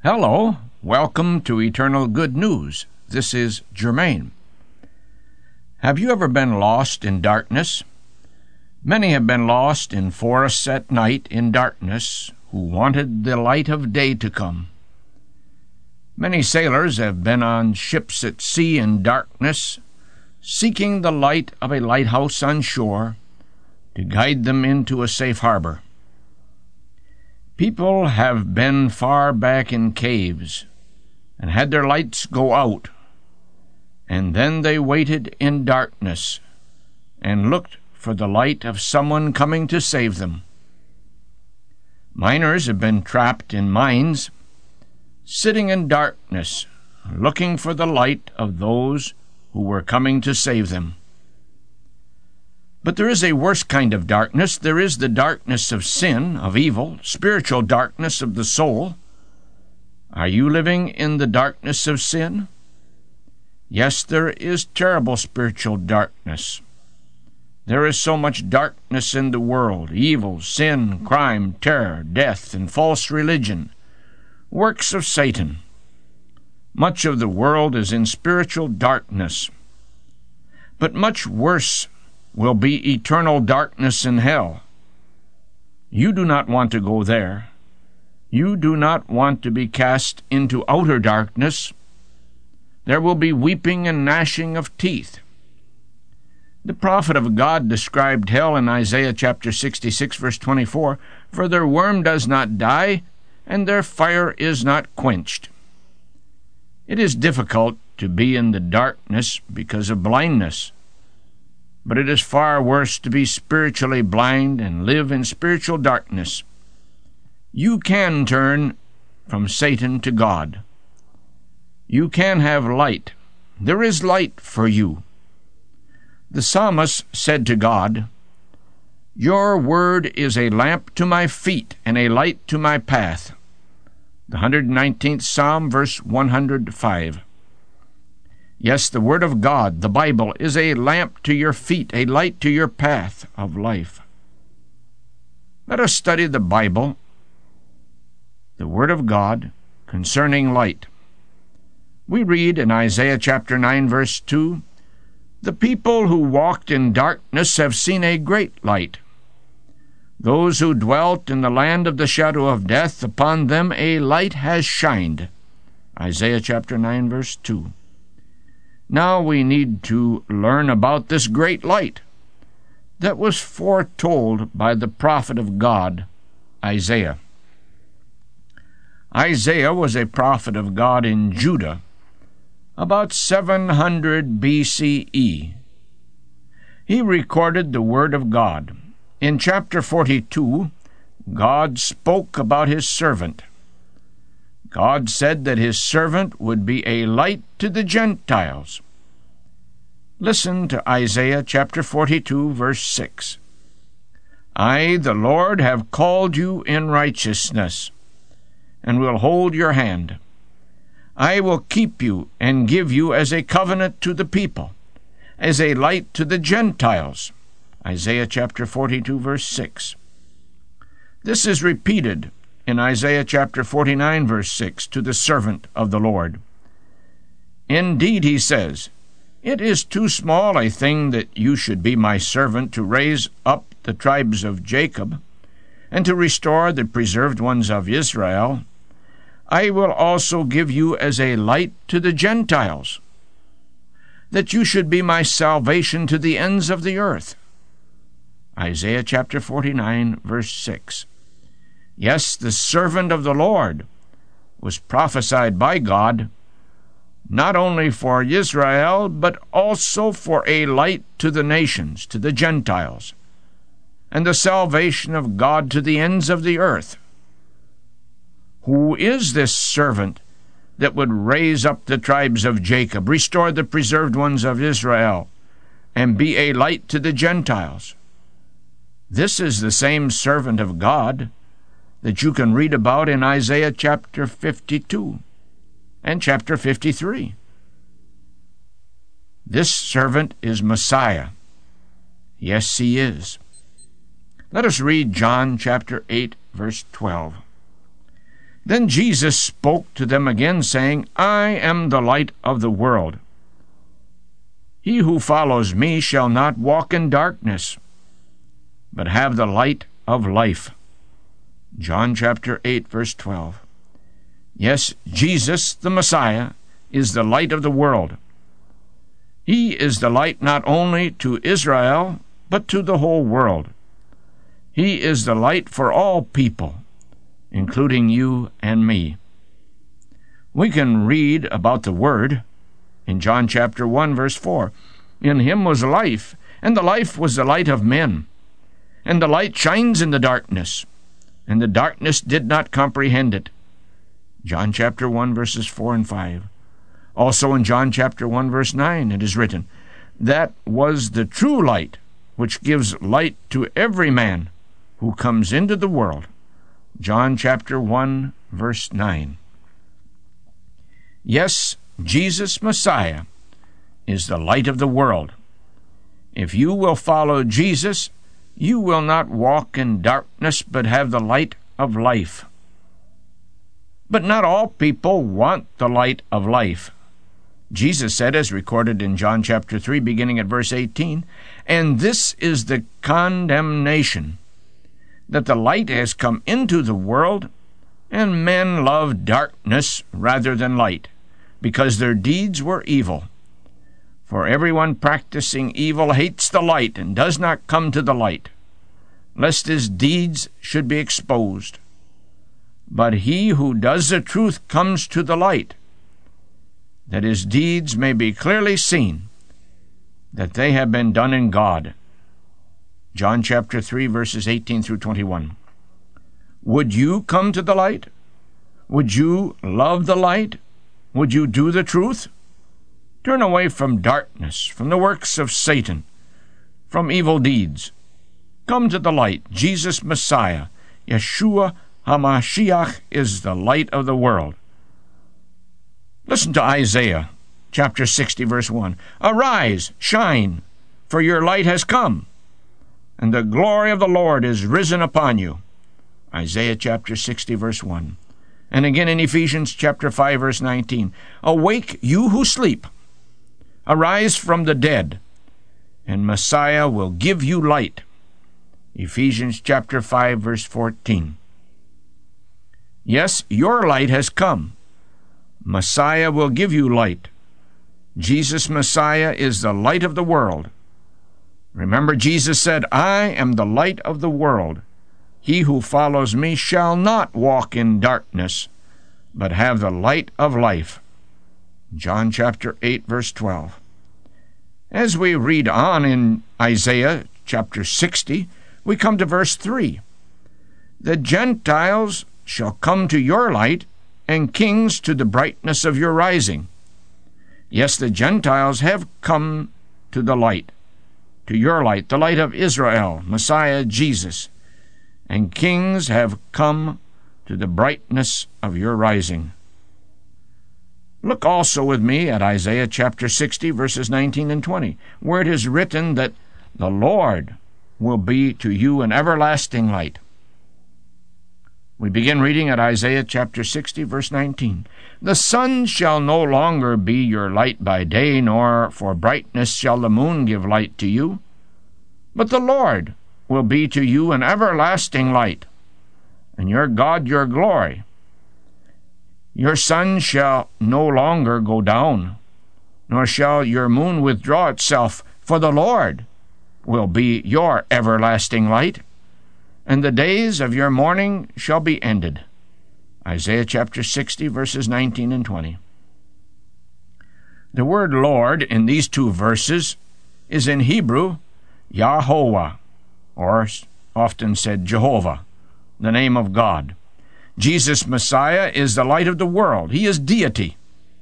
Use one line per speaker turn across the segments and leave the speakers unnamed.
Hello, welcome to Eternal Good News. This is Germain. Have you ever been lost in darkness? Many have been lost in forests at night in darkness, who wanted the light of day to come. Many sailors have been on ships at sea in darkness, seeking the light of a lighthouse on shore to guide them into a safe harbor. People have been far back in caves and had their lights go out, and then they waited in darkness and looked for the light of someone coming to save them. Miners have been trapped in mines, sitting in darkness, looking for the light of those who were coming to save them. But there is a worse kind of darkness. There is the darkness of sin, of evil, spiritual darkness of the soul. Are you living in the darkness of sin? Yes, there is terrible spiritual darkness. There is so much darkness in the world: evil, sin, crime, terror, death, and false religion, works of Satan. Much of the world is in spiritual darkness. But much worse will be eternal darkness in hell. You do not want to go there. You do not want to be cast into outer darkness. There will be weeping and gnashing of teeth. The prophet of God described hell in Isaiah chapter 66, verse 24, "For their worm does not die, and their fire is not quenched." It is difficult to be in the darkness because of blindness, but it is far worse to be spiritually blind and live in spiritual darkness. You can turn from Satan to God. You can have light. There is light for you. The psalmist said to God, "Your word is a lamp to my feet and a light to my path." The 119th Psalm, verse 105. Yes, the Word of God, the Bible, is a lamp to your feet, a light to your path of life. Let us study the Bible, the Word of God, concerning light. We read in Isaiah chapter 9, verse 2, "The people who walked in darkness have seen a great light. Those who dwelt in the land of the shadow of death, upon them a light has shined." Isaiah chapter 9, verse 2. Now we need to learn about this great light that was foretold by the prophet of God, Isaiah. Isaiah was a prophet of God in Judah about 700 BCE. He recorded the Word of God. In chapter 42, God spoke about His servant. God said that His servant would be a light to the Gentiles. Listen to Isaiah chapter 42, verse 6. "I, the Lord, have called you in righteousness, and will hold your hand. I will keep you and give you as a covenant to the people, as a light to the Gentiles." Isaiah chapter 42, verse 6. This is repeated in Isaiah chapter 49, verse 6, to the servant of the Lord. "Indeed," he says, "it is too small a thing that you should be my servant to raise up the tribes of Jacob, and to restore the preserved ones of Israel. I will also give you as a light to the Gentiles, that you should be my salvation to the ends of the earth." Isaiah chapter 49, verse 6. Yes, the servant of the Lord was prophesied by God, not only for Israel, but also for a light to the nations, to the Gentiles, and the salvation of God to the ends of the earth. Who is this servant that would raise up the tribes of Jacob, restore the preserved ones of Israel, and be a light to the Gentiles? This is the same servant of God that you can read about in Isaiah chapter 52 and chapter 53. This servant is Messiah. Yes, he is. Let us read John chapter 8, verse 12. Then Jesus spoke to them again, saying, I am the light of the world. He who follows me shall not walk in darkness, but have the light of life. John chapter 8, verse 12. Yes, Jesus, the Messiah, is the light of the world. He is the light not only to Israel, but to the whole world. He is the light for all people, including you and me. We can read about the Word in John chapter 1, verse 4. In him was life, and the life was the light of men. And the light shines in the darkness, and the darkness did not comprehend it. John chapter 1, verses 4 and 5. Also in John chapter 1, verse 9, it is written, That was the true light, which gives light to every man who comes into the world. John chapter 1, verse 9. Yes, Jesus Messiah is the light of the world. If you will follow Jesus, you will not walk in darkness, but have the light of life. But not all people want the light of life. Jesus said, as recorded in John chapter 3, beginning at verse 18, And this is the condemnation, that the light has come into the world, and men love darkness rather than light, because their deeds were evil. For everyone practicing evil hates the light, and does not come to the light, lest his deeds should be exposed. But he who does the truth comes to the light, that his deeds may be clearly seen, that they have been done in God. John chapter 3, verses 18 through 21. Would you come to the light? Would you love the light? Would you do the truth? Turn away from darkness, from the works of Satan, from evil deeds. Come to the light. Jesus Messiah, Yeshua HaMashiach, is the light of the world. Listen to Isaiah chapter 60, verse 1. Arise, shine, for your light has come, and the glory of the Lord is risen upon you. Isaiah chapter 60, verse 1. And again in Ephesians chapter 5, verse 19. Awake, you who sleep. Arise from the dead, and Messiah will give you light. Ephesians chapter 5, verse 14. Yes, your light has come. Messiah will give you light. Jesus Messiah is the light of the world. Remember, Jesus said, I am the light of the world. He who follows me shall not walk in darkness, but have the light of life. John chapter 8, verse 12. As we read on in Isaiah chapter 60, we come to verse 3. The Gentiles shall come to your light, and kings to the brightness of your rising. Yes, the Gentiles have come to the light, to your light, the light of Israel, Messiah Jesus. And kings have come to the brightness of your rising. Look also with me at Isaiah chapter 60, verses 19 and 20, where it is written that the Lord will be to you an everlasting light. We begin reading at Isaiah chapter 60, verse 19. The sun shall no longer be your light by day, nor for brightness shall the moon give light to you. But the Lord will be to you an everlasting light, and your God your glory. Your sun shall no longer go down, nor shall your moon withdraw itself, for the Lord will be your everlasting light, and the days of your mourning shall be ended. Isaiah chapter 60, verses 19 and 20. The word Lord in these two verses is in Hebrew, Yahovah, or often said Jehovah, the name of God. Jesus Messiah is the light of the world. He is deity.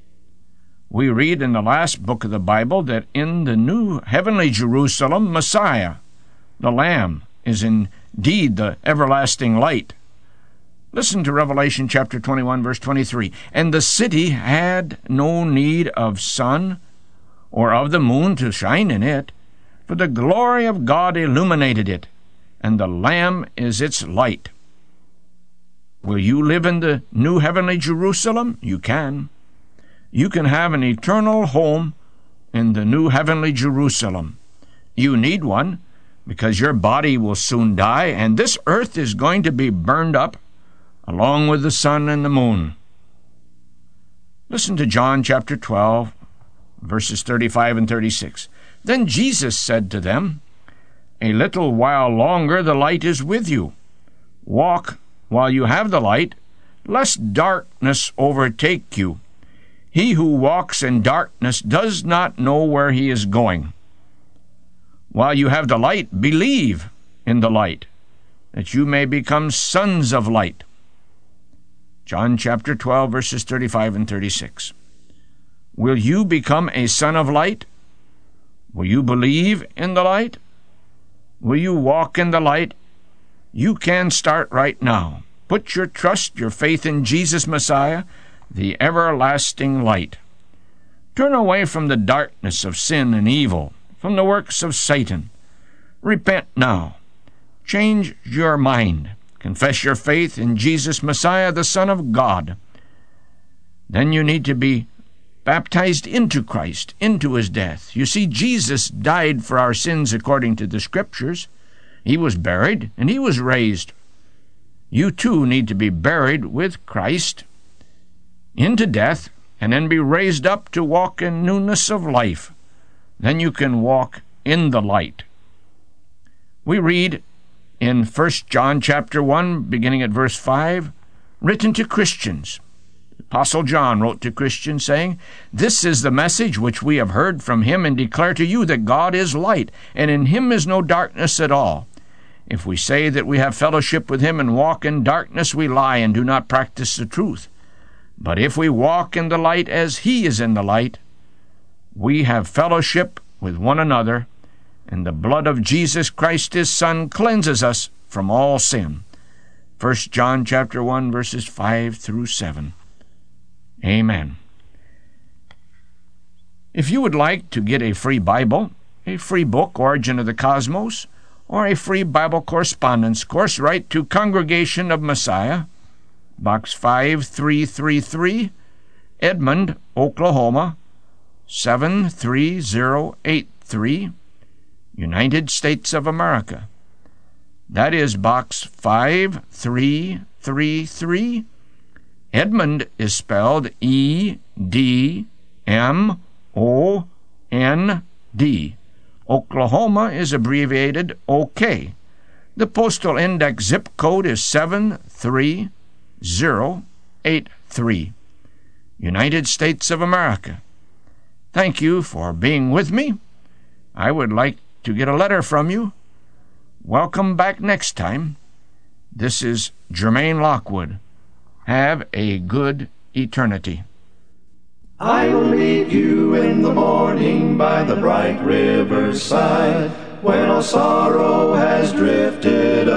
We read in the last book of the Bible that in the new heavenly Jerusalem, Messiah, the Lamb, is indeed the everlasting light. Listen to Revelation chapter 21, verse 23. And the city had no need of sun or of the moon to shine in it, for the glory of God illuminated it, and the Lamb is its light. Will you live in the new heavenly Jerusalem? You can. You can have an eternal home in the new heavenly Jerusalem. You need one because your body will soon die, and this earth is going to be burned up along with the sun and the moon. Listen to John chapter 12, verses 35 and 36. Then Jesus said to them, "A little while longer the light is with you. Walk while you have the light, lest darkness overtake you. He who walks in darkness does not know where he is going. While you have the light, believe in the light, that you may become sons of light." John chapter 12, verses 35 and 36. Will you become a son of light? Will you believe in the light? Will you walk in the light? You can start right now. Put your trust, your faith in Jesus Messiah, the everlasting light. Turn away from the darkness of sin and evil, from the works of Satan. Repent now. Change your mind. Confess your faith in Jesus Messiah, the Son of God. Then you need to be baptized into Christ, into his death. You see, Jesus died for our sins according to the Scriptures. He was buried, and he was raised. You too need to be buried with Christ into death, and then be raised up to walk in newness of life. Then you can walk in the light. We read in 1 John chapter 1, beginning at verse 5, written to Christians. Apostle John wrote to Christians, saying, "This is the message which we have heard from him and declare to you, that God is light, and in him is no darkness at all. If we say that we have fellowship with him and walk in darkness, we lie and do not practice the truth. But if we walk in the light as he is in the light, we have fellowship with one another, and the blood of Jesus Christ his Son cleanses us from all sin." 1 John chapter 1, verses 5 through 7. Amen. If you would like to get a free Bible, a free book, Origin of the Cosmos, or a free Bible correspondence course, write to Congregation of Messiah, Box 5333, Edmond, Oklahoma, 73083, United States of America. That is Box 5333. Edmond is spelled E-D-M-O-N-D. Oklahoma is abbreviated OK. The postal index zip code is 73083. United States of America. Thank you for being with me. I would like to get a letter from you. Welcome back next time. This is Jermaine Lockwood. Have a good eternity.
I will meet you in the morning by the bright riverside, when all sorrow has drifted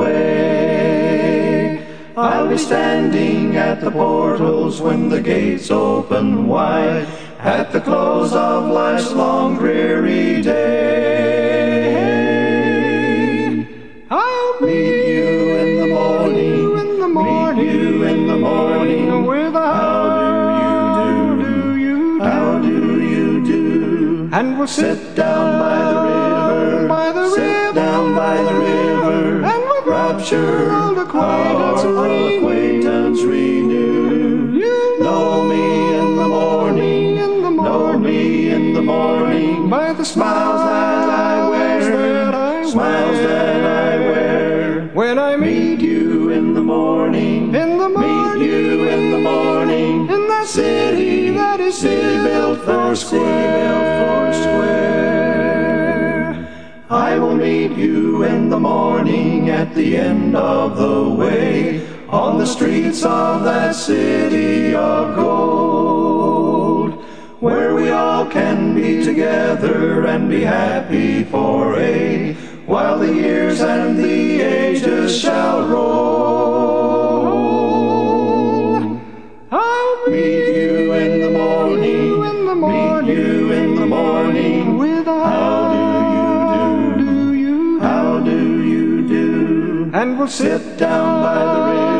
away. I'll be standing at the portals when the gates open wide, at the close of life's long dreary day. I'll meet you in the morning, meet you in the morning, with a how do you do? And we'll sit down by the river, sit down by the river, and we'll rapture old acquaintance renew. Know me in the morning, know me in the morning, by the smiles that I wear, smiles that I wear. When I meet you in the morning, meet you in the morning, in that city that is city built for square. I will meet you in the morning at the end of the way, on the streets of that city of gold, where we all can be together and be happy for a while the years and the ages shall roll. I'll meet you in the morning, meet you in the morning, with how do you do? And we'll sit down by the river,